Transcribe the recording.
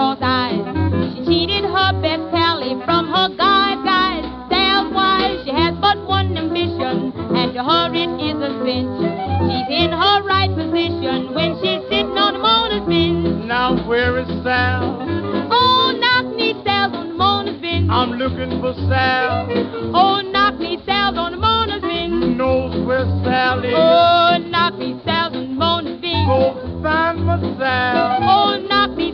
cross-eyed. She cheated her best pally from her guide. Sales-wise, she has but one ambition, and to her it is a cinch. She's in her right position when she's sitting on the motor's bench. Now where is Sal? Oh, knock-knee Sal's on the motor's bench. I'm looking for Sal. Oh, knock-knee Sal's on the motor's bench. Who knows where Sal is? Oh, knock-knee Sal's on the motor's bench. Go find my Sal. Oh, knock-knee